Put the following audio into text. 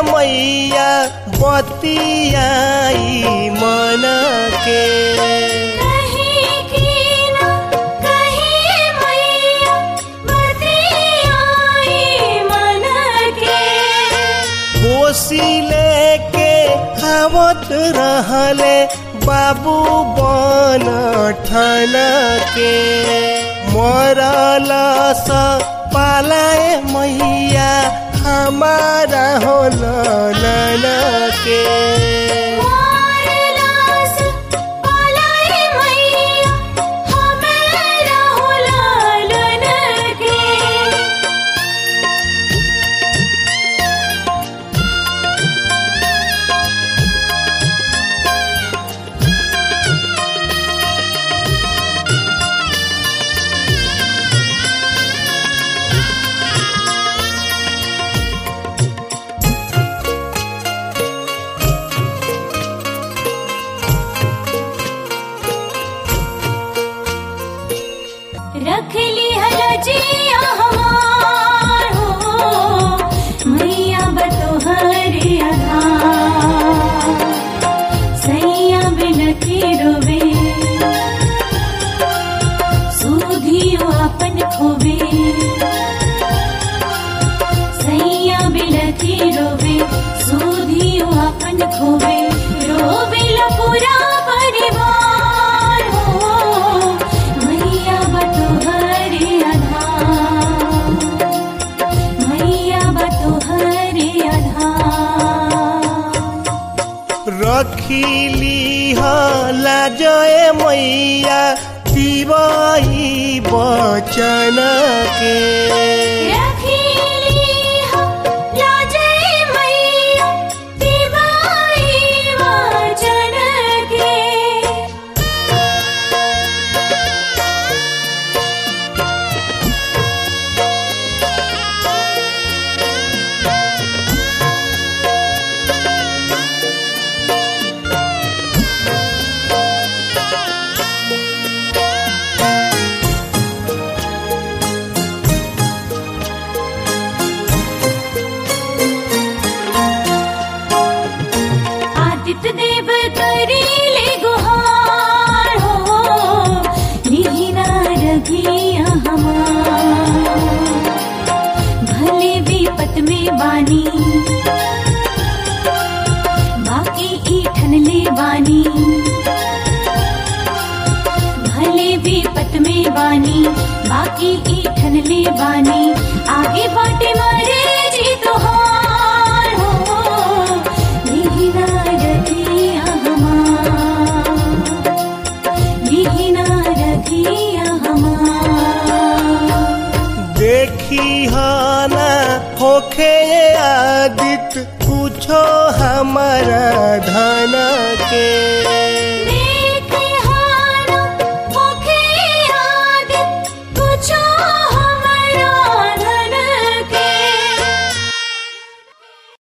मैया बतियाई मन के कोसी लेके आवत रहले बाबू बन ठन के मरल स पालाए मैया हमारा हो नन के रख ली हलजिया हमार हो मैया बतोहरे आधार सैया बिनती रोवे सुधियो अपन खोवे सैया बिनती रोवे सुधियो अपन खोवे रोवे ला पूरा परिवार हो मैया बतोहरे आधार मैया बतोहरे आधार रखिली लाजय मैया दिवाई बचन के देव करीले गुहार हो लीना रघिया हमार भले विपत में बानी बाकी ईठन ले बानी भले विपत में बानी बाकी ईठन ले बानी आगे बाटे मारे जी तोहार हो लीना रघिया हमार लीना रघिया हमार देखी ना होखे आदित पूछो हमारा धन के